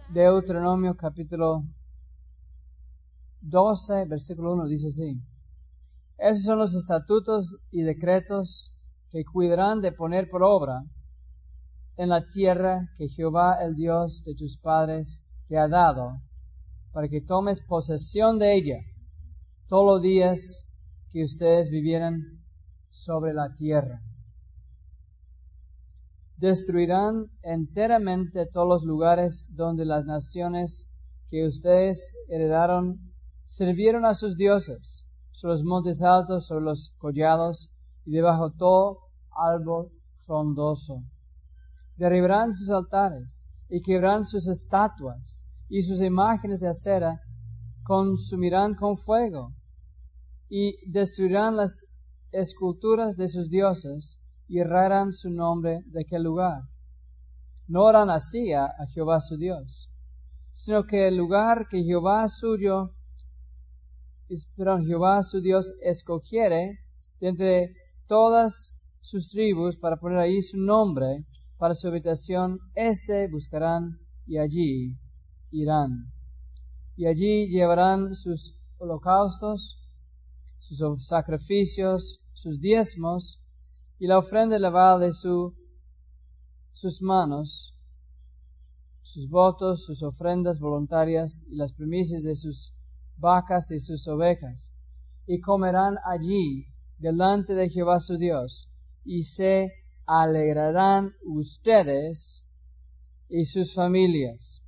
Deuteronomio capítulo 12, versículo 1, dice así: Esos son los estatutos y decretos que cuidarán de poner por obra en la tierra que Jehová, el Dios de tus padres, te ha dado, para que tomes posesión de ella todos los días que ustedes vivieran sobre la tierra. Destruirán enteramente todos los lugares donde las naciones que ustedes heredaron sirvieron a sus dioses, sobre los montes altos, sobre los collados y debajo todo árbol frondoso. Derribarán sus altares y quebrarán sus estatuas, y sus imágenes de acera consumirán con fuego, y destruirán las esculturas de sus dioses, y errarán su nombre de aquel lugar. No harán así a Jehová su Dios, sino que el lugar que Jehová su Dios escogiere de entre todas sus tribus para poner ahí su nombre para su habitación, buscarán y allí irán. Y allí llevarán sus holocaustos, sus sacrificios, sus diezmos, y la ofrenda elevada de sus manos, sus votos, sus ofrendas voluntarias y las primicias de sus vacas y sus ovejas, y comerán allí delante de Jehová su Dios, y se alegrarán ustedes y sus familias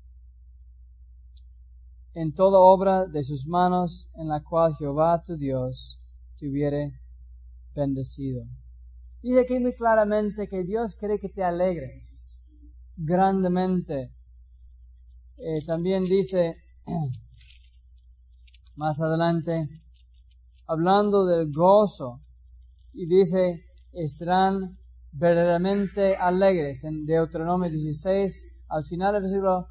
en toda obra de sus manos en la cual Jehová tu Dios te hubiere bendecido. Dice aquí muy claramente que Dios quiere que te alegres grandemente. También dice más adelante, hablando del gozo, y dice, estarán verdaderamente alegres. En Deuteronomio 16, al final del versículo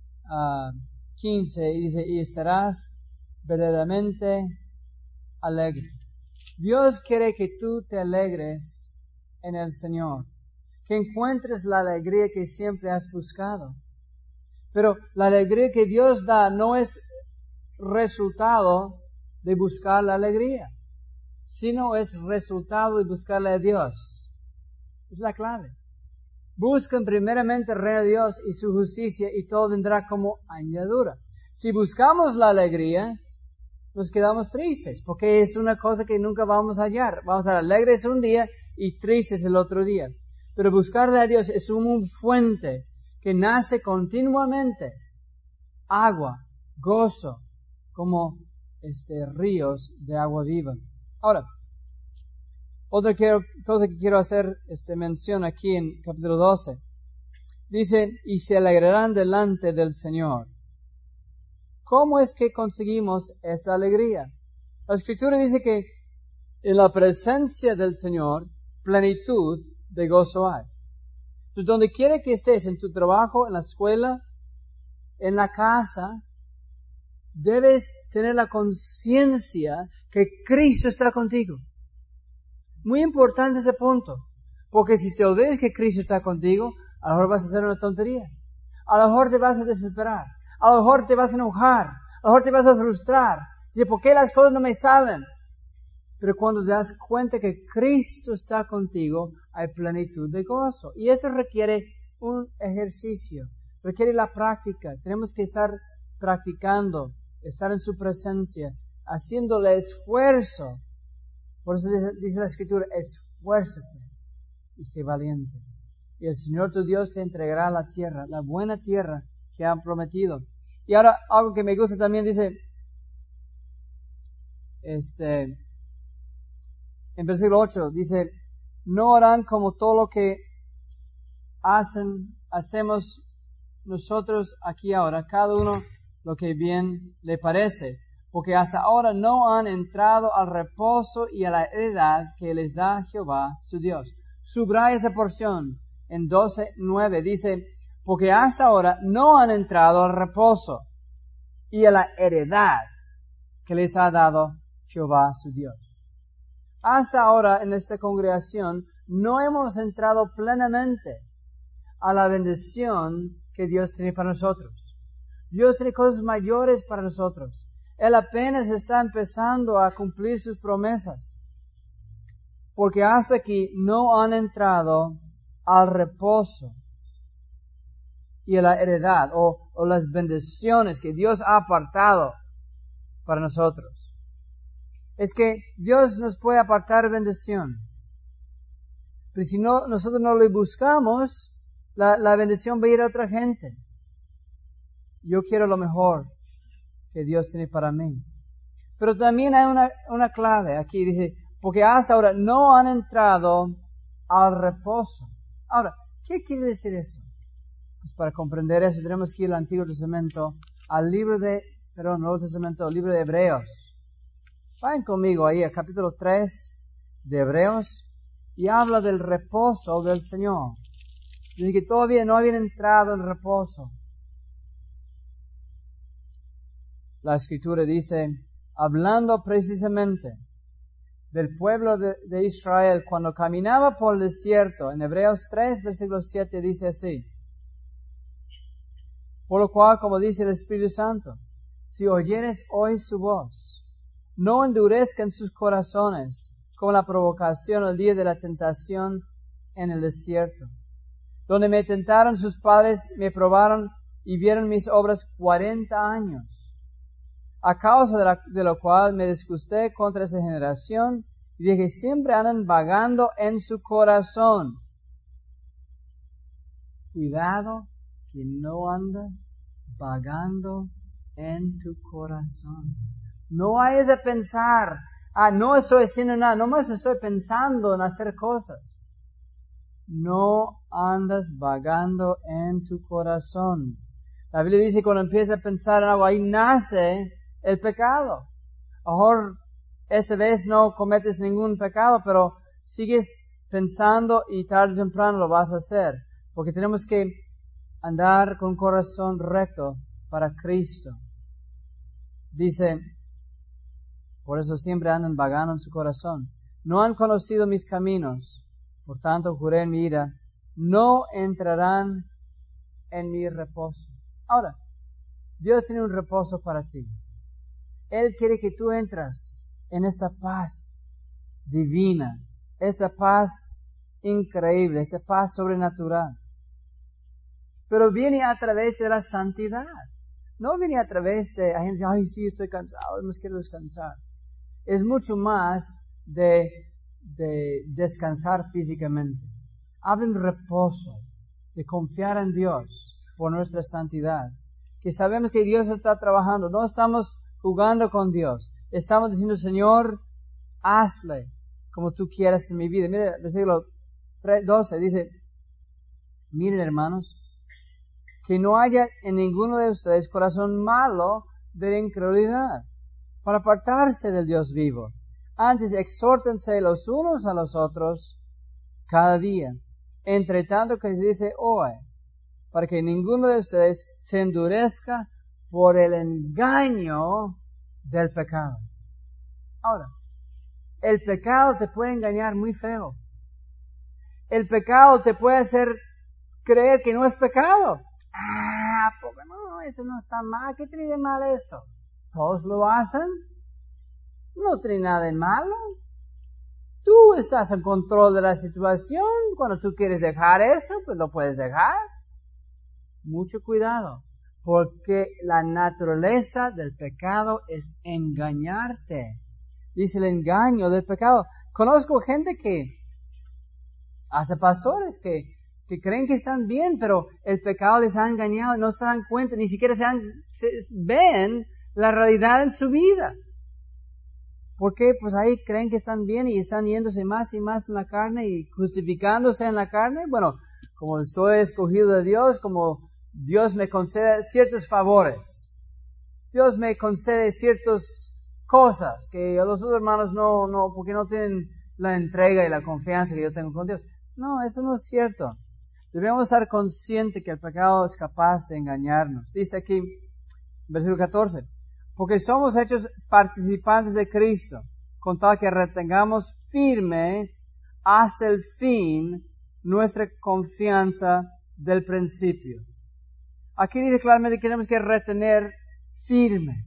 15, y dice, y estarás verdaderamente alegre. Dios quiere que tú te alegres en el Señor, que encuentres la alegría que siempre has buscado. Pero la alegría que Dios da no es resultado de buscar la alegría, sino es resultado de buscarle a Dios. Es la clave. Busquen primeramente el reino de Dios y su justicia, y todo vendrá como añadidura. Si buscamos la alegría, nos quedamos tristes, porque es una cosa que nunca vamos a hallar. Vamos a estar alegres un día y tristes el otro día. Pero buscarle a Dios es una fuente que nace continuamente. Agua, gozo, como ríos de agua viva. Ahora, otra cosa que quiero hacer mención aquí en capítulo 12. Dice, y se alegrarán delante del Señor. ¿Cómo es que conseguimos esa alegría? La Escritura dice que en la presencia del Señor, plenitud de gozo hay. Entonces, donde quiera que estés, en tu trabajo, en la escuela, en la casa, debes tener la conciencia que Cristo está contigo. Muy importante ese punto, porque si te olvidas que Cristo está contigo, a lo mejor vas a hacer una tontería, a lo mejor te vas a desesperar, a lo mejor te vas a enojar, a lo mejor te vas a frustrar. Dice, ¿por qué las cosas no me salen? Pero cuando te das cuenta que Cristo está contigo, hay plenitud de gozo. Y eso requiere un ejercicio, requiere la práctica. Tenemos que estar practicando, estar en su presencia, haciéndole esfuerzo. Por eso dice la Escritura, esfuérzate y sé valiente. Y el Señor tu Dios te entregará la tierra, la buena tierra que han prometido. Y ahora, algo que me gusta también dice, en versículo 8, dice, no harán como todo lo que hacemos nosotros aquí ahora, cada uno lo que bien le parece, porque hasta ahora no han entrado al reposo y a la heredad que les da Jehová su Dios. Subraya esa porción en 12:9, dice, porque hasta ahora no han entrado al reposo y a la heredad que les ha dado Jehová su Dios. Hasta ahora en esta congregación no hemos entrado plenamente a la bendición que Dios tiene para nosotros. Dios tiene cosas mayores para nosotros. Él apenas está empezando a cumplir sus promesas. Porque hasta aquí no han entrado al reposo y a la heredad o las bendiciones que Dios ha apartado para nosotros. Es que Dios nos puede apartar bendición. Pero si no, nosotros no le buscamos, la bendición va a ir a otra gente. Yo quiero lo mejor que Dios tiene para mí. Pero también hay una clave aquí. Dice, porque hasta ahora no han entrado al reposo. Ahora, ¿qué quiere decir eso? Pues para comprender eso tenemos que ir al Antiguo Testamento, al Nuevo Testamento, al libro de Hebreos. Vayan conmigo ahí al capítulo 3 de Hebreos y habla del reposo del Señor. Dice que todavía no habían entrado en reposo. La Escritura dice, hablando precisamente del pueblo de Israel cuando caminaba por el desierto, en Hebreos 3, versículo 7 dice así, por lo cual, como dice el Espíritu Santo, si oyeres hoy su voz, no endurezcan sus corazones como la provocación el día de la tentación en el desierto, donde me tentaron sus padres, me probaron y vieron mis obras 40 años. A causa de lo cual me disgusté contra esa generación y dije, siempre andan vagando en su corazón. Cuidado que no andas vagando en tu corazón. No vayas a pensar, no estoy haciendo nada, nomás estoy pensando en hacer cosas. No andas vagando en tu corazón. La Biblia dice que cuando empiezas a pensar en algo, ahí nace el pecado. A lo mejor esta vez no cometes ningún pecado, pero sigues pensando y tarde o temprano lo vas a hacer. Porque tenemos que andar con corazón recto para Cristo. Dice, por eso siempre andan vagando en su corazón. No han conocido mis caminos, por tanto juré en mi ira, no entrarán en mi reposo. Ahora, Dios tiene un reposo para ti. Él quiere que tú entras en esa paz divina, esa paz increíble, esa paz sobrenatural. Pero viene a través de la santidad. No viene a través de gente dice, ay, sí, estoy cansado, me quiero descansar. Es mucho más de descansar físicamente. Habla de reposo, de confiar en Dios por nuestra santidad. Que sabemos que Dios está trabajando. No estamos jugando con Dios. Estamos diciendo, Señor, hazle como tú quieras en mi vida. Mire, versículo 12 dice, miren hermanos, que no haya en ninguno de ustedes corazón malo de incredulidad para apartarse del Dios vivo. Antes exhórtense los unos a los otros cada día, entre tanto que se dice hoy, para que ninguno de ustedes se endurezca por el engaño del pecado. Ahora, el pecado te puede engañar muy feo. El pecado te puede hacer creer que no es pecado. Porque no, eso no está mal. ¿Qué tiene de mal eso? Todos lo hacen. No tiene nada de malo. Tú estás en control de la situación. Cuando tú quieres dejar eso, pues lo puedes dejar. Mucho cuidado. Porque la naturaleza del pecado es engañarte. Dice el engaño del pecado. Conozco gente hasta pastores que creen que están bien, pero el pecado les ha engañado y no se dan cuenta, ni siquiera ven la realidad en su vida. ¿Por qué? Pues ahí creen que están bien y están yéndose más y más en la carne y justificándose en la carne. Bueno, como soy escogido de Dios, como Dios me concede ciertos favores. Dios me concede ciertas cosas que a los otros hermanos no, porque no tienen la entrega y la confianza que yo tengo con Dios. No, eso no es cierto. Debemos estar conscientes que el pecado es capaz de engañarnos. Dice aquí, versículo 14, porque somos hechos participantes de Cristo, con tal que retengamos firme hasta el fin nuestra confianza del principio. Aquí dice claramente que tenemos que retener firme.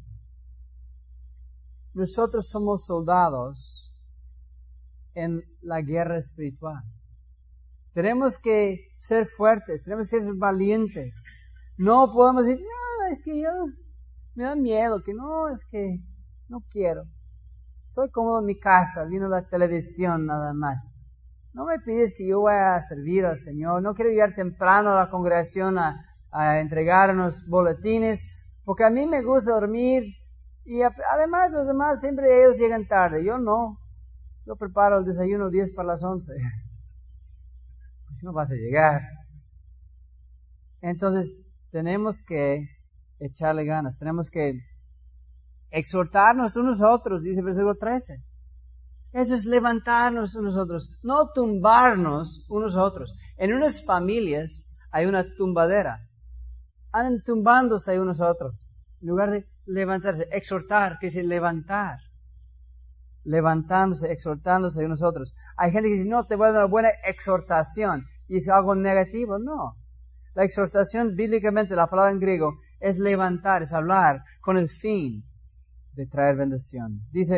Nosotros somos soldados en la guerra espiritual. Tenemos que ser fuertes, tenemos que ser valientes. No podemos decir, no, es que yo me da miedo, que no, es que no quiero. Estoy cómodo en mi casa, viendo la televisión nada más. No me pides que yo vaya a servir al Señor. No quiero llegar temprano a la congregación a entregar unos boletines, porque a mí me gusta dormir y además los demás siempre ellos llegan tarde. Yo no. Yo preparo el desayuno 10 para las 11. Pues no vas a llegar. Entonces tenemos que echarle ganas. Tenemos que exhortarnos unos a otros, dice el versículo 13. Eso es levantarnos unos a otros, no tumbarnos unos a otros. En unas familias hay una tumbadera. Andan tumbándose unos a otros. En lugar de levantarse, exhortar, que es levantar. Levantándose, exhortándose unos a otros. Hay gente que dice, no, te voy a dar una buena exhortación. Y es algo negativo. No. La exhortación, bíblicamente, la palabra en griego, es levantar, es hablar con el fin de traer bendición. Dice,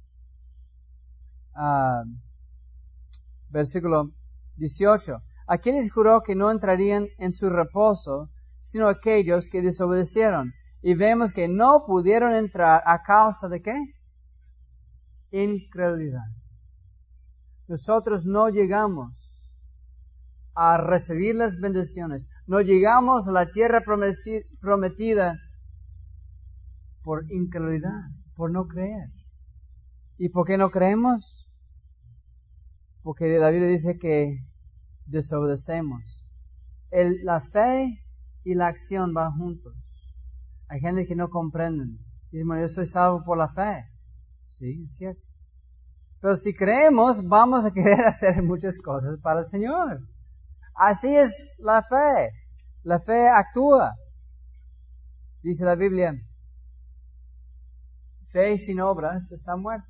versículo 18, a quienes juró que no entrarían en su reposo, sino aquellos que desobedecieron. Y vemos que no pudieron entrar a causa de ¿qué? Incredulidad. Nosotros no llegamos a recibir las bendiciones, no llegamos a la tierra prometida por incredulidad, por no creer. ¿Y por qué no creemos? Porque la Biblia dice que desobedecemos. La fe y la acción van juntos. Hay gente que no comprenden. Dicen, bueno, yo soy salvo por la fe. Sí, es cierto. Pero si creemos, vamos a querer hacer muchas cosas para el Señor. Así es la fe. La fe actúa. Dice la Biblia, fe sin obras está muerta.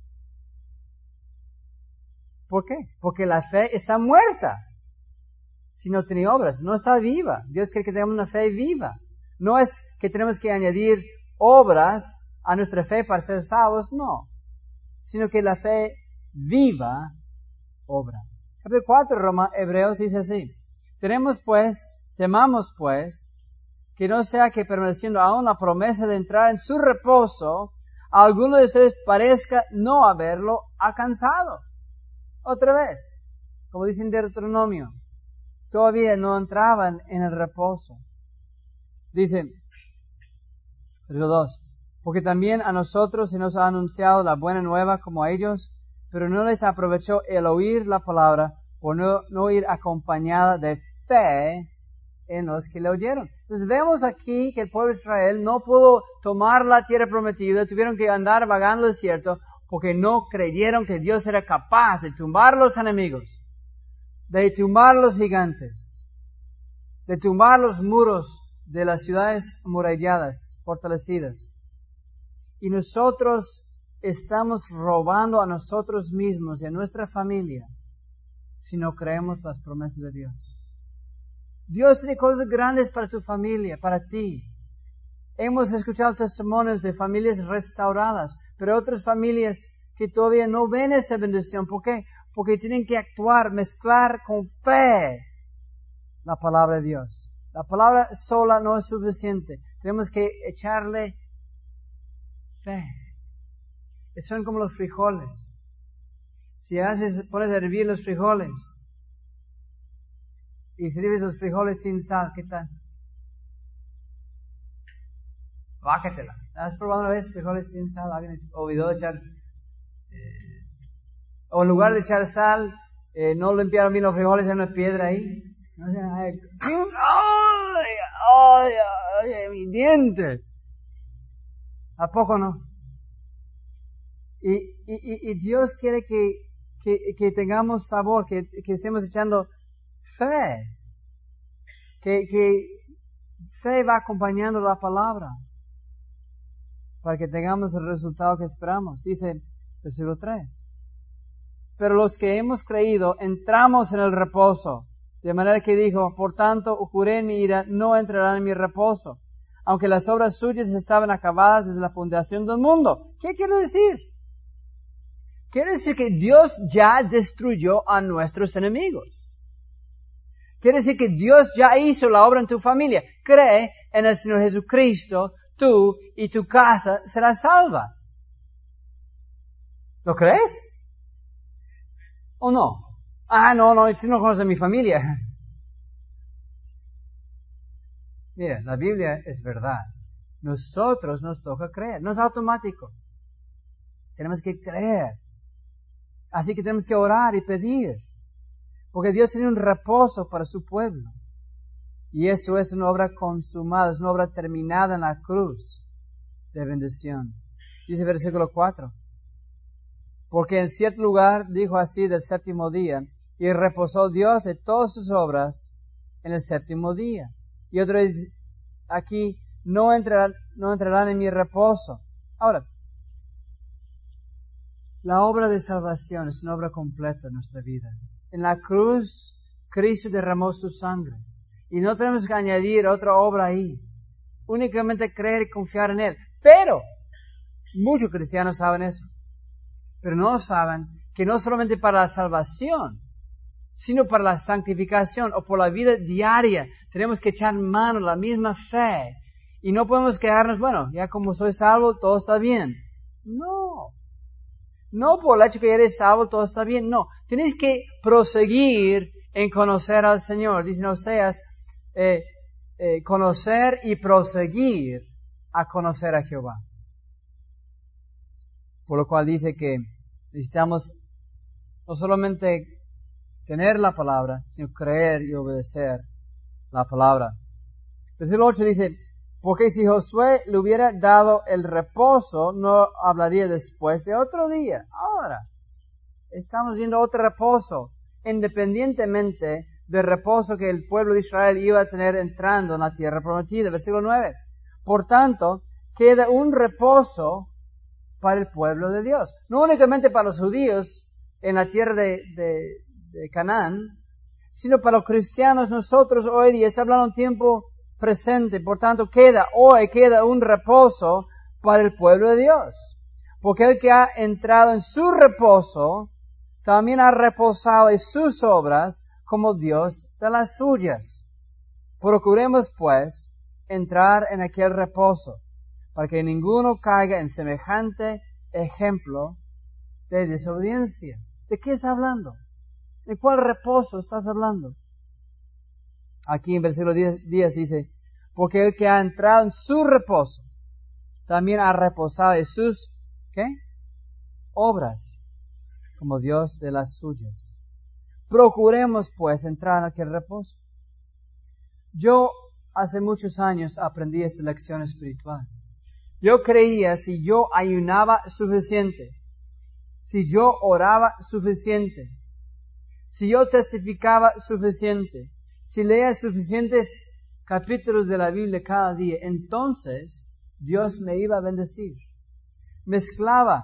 ¿Por qué? Porque la fe está muerta. Si no tiene obras, no está viva. Dios quiere que tengamos una fe viva. No es que tenemos que añadir obras a nuestra fe para ser salvos, no. Sino que la fe viva obra. Capítulo 4 Hebreos dice así. Temamos pues, que no sea que permaneciendo aún la promesa de entrar en su reposo, a alguno de ustedes parezca no haberlo alcanzado. Otra vez, como dice en Deuteronomio, todavía no entraban en el reposo. Dice, versículo 2, porque también a nosotros se nos ha anunciado la buena nueva como a ellos, pero no les aprovechó el oír la palabra por no ir acompañada de fe en los que le oyeron. Entonces vemos aquí que el pueblo de Israel no pudo tomar la tierra prometida, tuvieron que andar vagando el desierto porque no creyeron que Dios era capaz de tumbar los enemigos, de tumbar los gigantes, de tumbar los muros de las ciudades amuralladas, fortalecidas. Y nosotros estamos robando a nosotros mismos y a nuestra familia si no creemos las promesas de Dios. Dios tiene cosas grandes para tu familia, para ti. Hemos escuchado testimonios de familias restauradas, pero otras familias que todavía no ven esa bendición. ¿Por qué? Porque tienen que actuar, mezclar con fe la palabra de Dios. La palabra sola no es suficiente. Tenemos que echarle fe. Son como los frijoles. Si pones a hervir los frijoles y sirves los frijoles sin sal, ¿qué tal? Bácatela. ¿Has probado una vez frijoles sin sal? ¿Alguien olvidó echar? O en lugar de echar sal, no limpiaron bien los frijoles, hay una piedra ahí. ¡Ay, mi diente! ¿A poco no? Y Dios quiere que tengamos sabor, que estemos echando fe. Que fe va acompañando la palabra para que tengamos el resultado que esperamos. Dice versículo 3. Pero los que hemos creído entramos en el reposo. De manera que dijo, por tanto, juré en mi ira, no entrarán en mi reposo, aunque las obras suyas estaban acabadas desde la fundación del mundo. ¿Qué quiere decir? Quiere decir que Dios ya destruyó a nuestros enemigos. Quiere decir que Dios ya hizo la obra en tu familia. Cree en el Señor Jesucristo, tú y tu casa será salva. ¿Lo crees? ¿O no? No, tú no conoces a mi familia. Mira, la Biblia es verdad. Nosotros nos toca creer. No es automático. Tenemos que creer. Así que tenemos que orar y pedir. Porque Dios tiene un reposo para su pueblo. Y eso es una obra consumada, es una obra terminada en la cruz de bendición. Dice versículo 4. Porque en cierto lugar dijo así del séptimo día, y reposó Dios de todas sus obras en el séptimo día. Y otra vez aquí, no entrarán en mi reposo. Ahora, la obra de salvación es una obra completa en nuestra vida. En la cruz, Cristo derramó su sangre. Y no tenemos que añadir otra obra ahí. Únicamente creer y confiar en Él. Pero, muchos cristianos saben eso. Pero no saben que no solamente para la salvación, sino para la santificación o por la vida diaria, tenemos que echar mano a la misma fe. Y no podemos quedarnos, ya como soy salvo, todo está bien. No por el hecho que eres salvo, todo está bien. No, tienes que proseguir en conocer al Señor. Dice en Oseas, conocer y proseguir a conocer a Jehová. Por lo cual dice que necesitamos no solamente tener la palabra, sino creer y obedecer la palabra. Versículo 8 dice, porque si Josué le hubiera dado el reposo, no hablaría después de otro día. Ahora, estamos viendo otro reposo, independientemente del reposo que el pueblo de Israel iba a tener entrando en la tierra prometida. Versículo 9. Por tanto, queda un reposo para el pueblo de Dios. No únicamente para los judíos en la tierra de Canaán, sino para los cristianos nosotros hoy día. Está hablando un tiempo presente. Por tanto, queda un reposo para el pueblo de Dios. Porque el que ha entrado en su reposo, también ha reposado en sus obras como Dios de las suyas. Procuremos, pues, entrar en aquel reposo, para que ninguno caiga en semejante ejemplo de desobediencia. ¿De qué está hablando? ¿De cuál reposo estás hablando? Aquí en versículo 10 dice, porque el que ha entrado en su reposo, también ha reposado en sus, obras, como Dios de las suyas. Procuremos pues entrar en aquel reposo. Yo hace muchos años aprendí esta lección espiritual. Yo creía si yo ayunaba suficiente, si yo oraba suficiente, si yo testificaba suficiente, si leía suficientes capítulos de la Biblia cada día, entonces Dios me iba a bendecir. Mezclaba.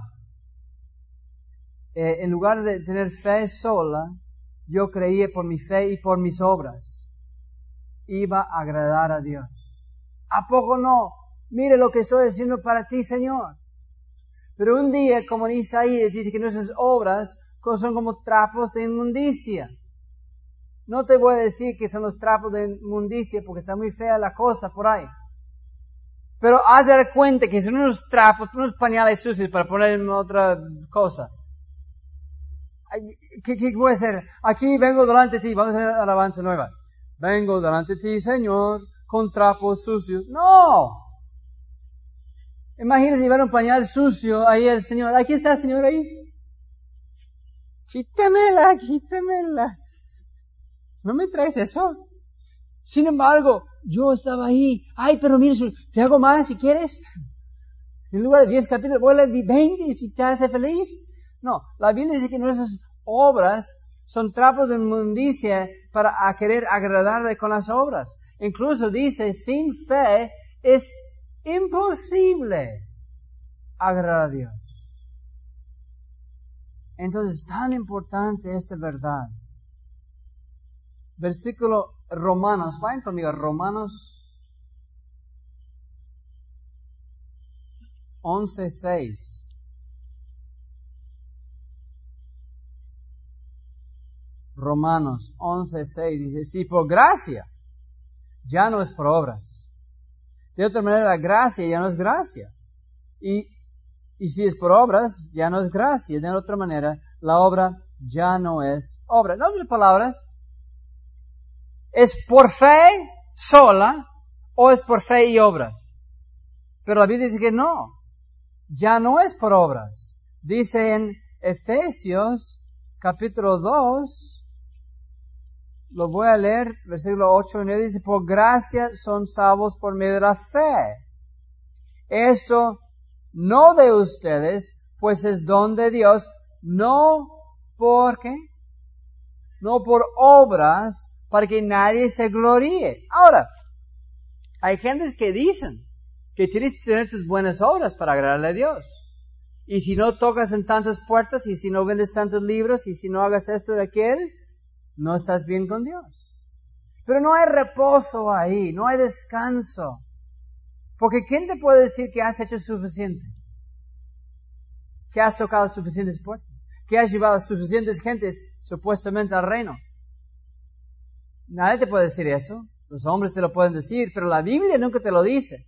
En lugar de tener fe sola, yo creía por mi fe y por mis obras. Iba a agradar a Dios. ¿A poco no? Mire lo que estoy haciendo para ti, Señor. Pero un día, como en Isaías, dice que nuestras obras son como trapos de inmundicia. No te voy a decir que son los trapos de inmundicia porque está muy fea la cosa por ahí. Pero haz de dar cuenta que son unos trapos, unos pañales sucios para poner en otra cosa. ¿Qué voy a hacer? Aquí vengo delante de ti, vamos a hacer alabanza nueva. Vengo delante de ti, Señor, con trapos sucios. ¡No! Imagínese llevar un pañal sucio ahí el Señor. Aquí está el Señor ahí. Quítemela. No me traes eso. Sin embargo, yo estaba ahí. Ay, pero mire, te hago más si quieres. En lugar de 10 capítulos, voy a leer 20 si te hace feliz. No, la Biblia dice que nuestras obras son trapos de inmundicia para querer agradarle con las obras. Incluso dice, sin fe es imposible agradar a Dios. Entonces, tan importante esta verdad. Versículo Romanos, vayan conmigo, Romanos 11:6. Romanos 11:6 dice, si por gracia, ya no es por obras. De otra manera, la gracia ya no es gracia. Y si es por obras, ya no es gracia. De otra manera, la obra ya no es obra. En otras palabras, ¿es por fe sola o es por fe y obras? Pero la Biblia dice que no. Ya no es por obras. Dice en Efesios capítulo 2, lo voy a leer, versículo 8 y 9, dice, por gracia son salvos por medio de la fe. Esto no de ustedes, pues es don de Dios, no por ¿qué? No por obras, para que nadie se gloríe. Ahora, hay gentes que dicen que tienes que tener tus buenas obras para agradarle a Dios. Y si no tocas en tantas puertas, y si no vendes tantos libros, y si no hagas esto de aquel, no estás bien con Dios. Pero no hay reposo ahí, no hay descanso. Porque ¿quién te puede decir que has hecho suficiente? Que has tocado suficientes puertas, que has llevado suficientes gentes supuestamente al reino. Nadie te puede decir eso. Los hombres te lo pueden decir, pero la Biblia nunca te lo dice.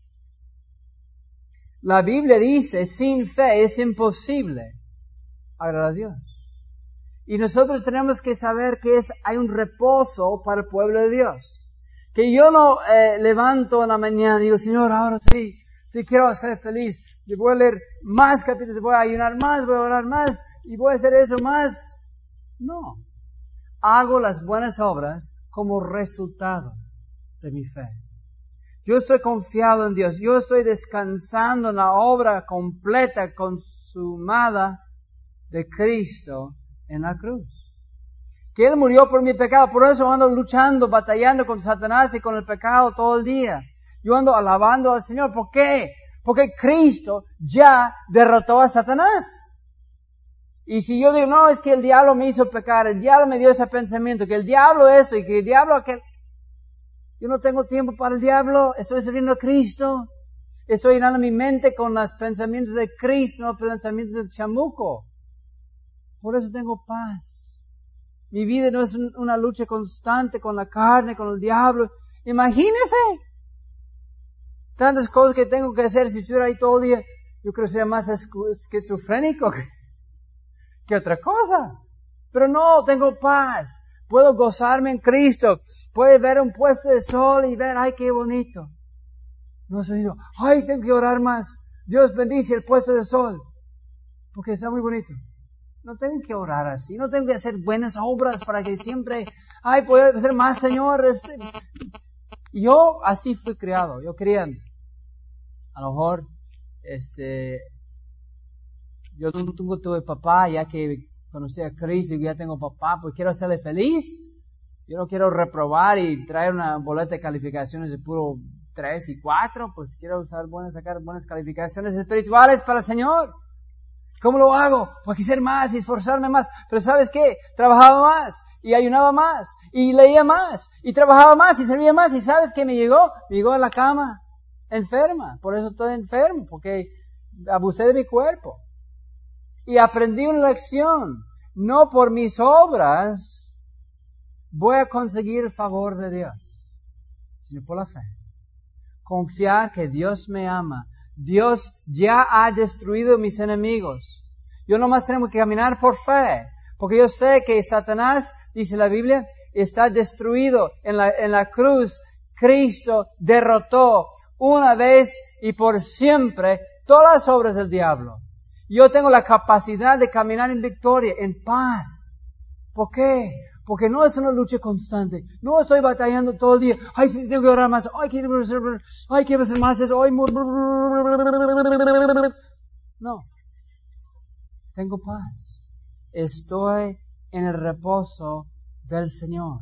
La Biblia dice, sin fe es imposible agradar a Dios. Y nosotros tenemos que saber que hay un reposo para el pueblo de Dios. Que yo no levanto en la mañana y digo, Señor, ahora sí quiero ser feliz. Y voy a leer más capítulos, voy a ayunar más, voy a orar más y voy a hacer eso más. No. Hago las buenas obras como resultado de mi fe. Yo estoy confiado en Dios. Yo estoy descansando en la obra completa, consumada de Cristo en la cruz. Que Él murió por mi pecado. Por eso ando luchando, batallando con Satanás y con el pecado todo el día. Yo ando alabando al Señor. ¿Por qué? Porque Cristo ya derrotó a Satanás. Y si yo digo, no, es que el diablo me hizo pecar, el diablo me dio ese pensamiento, que el diablo eso y que el diablo aquel. Yo no tengo tiempo para el diablo, estoy sirviendo a Cristo. Estoy llenando mi mente con los pensamientos de Cristo, no pensamientos del chamuco. Por eso tengo paz. Mi vida no es una lucha constante con la carne, con el diablo. Imagínese. Tantas cosas que tengo que hacer si estuviera ahí todo el día. Yo creo que sería más esquizofrénico que otra cosa. Pero no, tengo paz. Puedo gozarme en Cristo. Puedo ver un puesto de sol y ver, ay, qué bonito. No estoy diciendo, ay, tengo que orar más. Dios bendice el puesto de sol. Porque está muy bonito. No tengo que orar así. No tengo que hacer buenas obras para que siempre, ay, puedo hacer más, Señor. Yo así fui criado. Yo quería, a lo mejor, yo nunca tuve papá, ya que conocí a Cristo y ya tengo papá, pues quiero hacerle feliz. Yo no quiero reprobar y traer una boleta de calificaciones de puro 3 y 4, pues quiero sacar buenas calificaciones espirituales para el Señor. ¿Cómo lo hago? Pues quisiera más y esforzarme más. Pero ¿sabes qué? Trabajaba más y ayunaba más y leía más y trabajaba más y servía más. ¿Y sabes qué me llegó? Me llegó a la cama enferma. Por eso estoy enfermo, porque abusé de mi cuerpo. Y aprendí una lección. No por mis obras voy a conseguir el favor de Dios, sino por la fe. Confiar que Dios me ama. Dios ya ha destruido mis enemigos. Yo nomás tengo que caminar por fe. Porque yo sé que Satanás, dice la Biblia, está destruido en la cruz. Cristo derrotó una vez y por siempre todas las obras del diablo. Yo tengo la capacidad de caminar en victoria, en paz. ¿Por qué? Porque no es una lucha constante. No estoy batallando todo el día. Ay, sí, tengo que orar más. Ay, quiero hacer más eso. Ay, no. Tengo paz. Estoy en el reposo del Señor.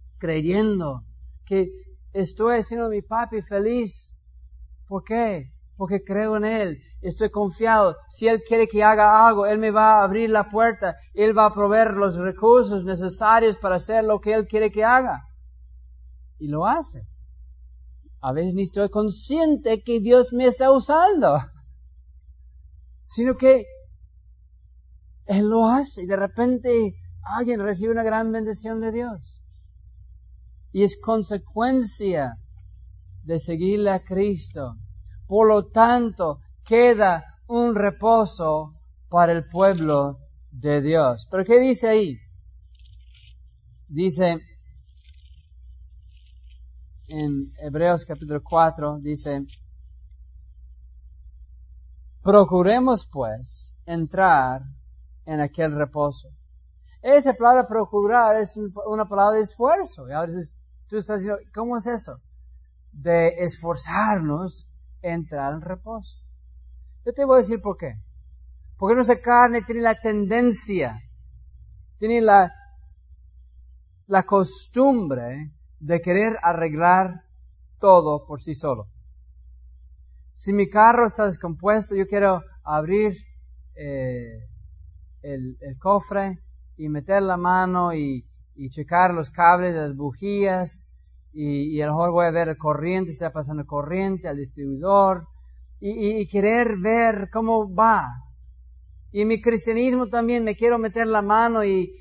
Creyendo que estoy haciendo a mi papi feliz. ¿Por qué? porque creo en Él, estoy confiado. Si Él quiere que haga algo, Él me va a abrir la puerta, Él va a proveer los recursos necesarios para hacer lo que Él quiere que haga. Y lo hace. A veces ni estoy consciente que Dios me está usando, sino que Él lo hace y de repente alguien recibe una gran bendición de Dios. Y es consecuencia de seguirle a Cristo. Por lo tanto, queda un reposo para el pueblo de Dios. ¿Pero qué dice ahí? Dice en Hebreos capítulo 4, dice: procuremos pues entrar en aquel reposo. Esa palabra procurar es una palabra de esfuerzo. Y ahora tú estás diciendo, ¿cómo es eso? De esforzarnos en entrar en reposo. Yo te voy a decir por qué. Porque nuestra carne tiene la tendencia, tiene la costumbre de querer arreglar todo por sí solo. Si mi carro está descompuesto, yo quiero abrir el cofre y meter la mano y checar los cables de las bujías y a lo mejor voy a ver el corriente, si está pasando corriente al distribuidor y querer ver cómo va. Y en mi cristianismo también me quiero meter la mano y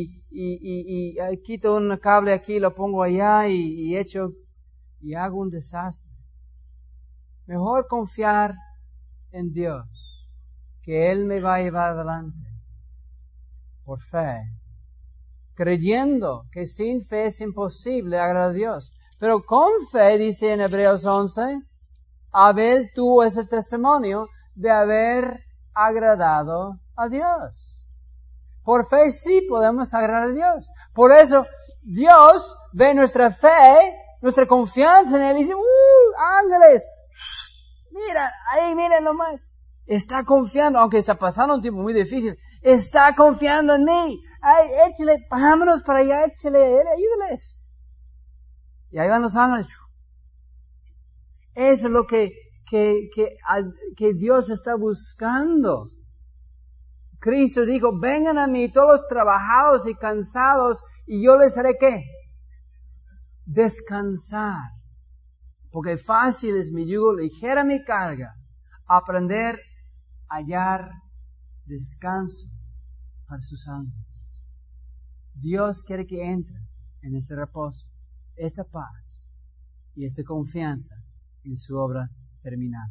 quito un cable aquí, lo pongo allá y hago un desastre. Mejor confiar en Dios, que Él me va a llevar adelante por fe, creyendo que sin fe es imposible agradar a Dios. Pero con fe, dice en Hebreos 11, Abel tuvo ese testimonio de haber agradado a Dios. Por fe sí podemos agradar a Dios. Por eso Dios ve nuestra fe, nuestra confianza en Él y dice, ángeles, mira, ahí miren nomás. Está confiando, aunque está pasando un tiempo muy difícil, está confiando en mí. Ay, échale, vámonos para allá, échale, ayúdales. Y ahí van los ángeles. Eso es lo que Dios está buscando. Cristo dijo, vengan a mí todos los trabajados y cansados y yo les haré ¿qué? Descansar. Porque fácil es mi yugo, ligera mi carga. Aprender a hallar descanso para sus almas. Dios quiere que entres en ese reposo, esta paz y esta confianza en su obra terminada.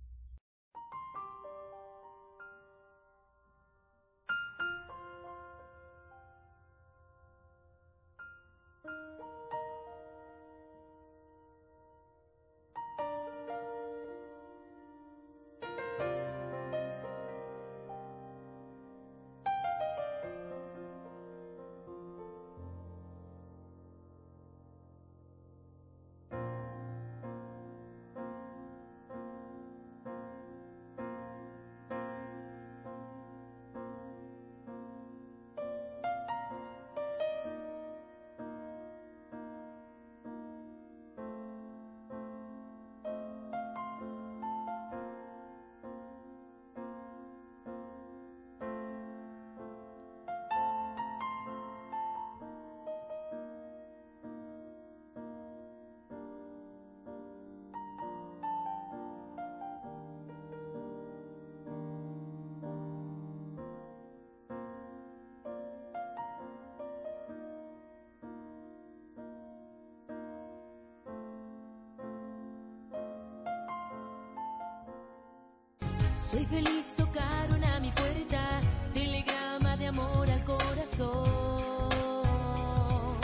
Soy feliz, tocaron a mi puerta, telegrama de amor al corazón.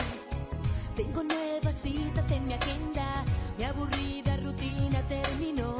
Tengo nuevas citas en mi agenda, mi aburrida rutina terminó.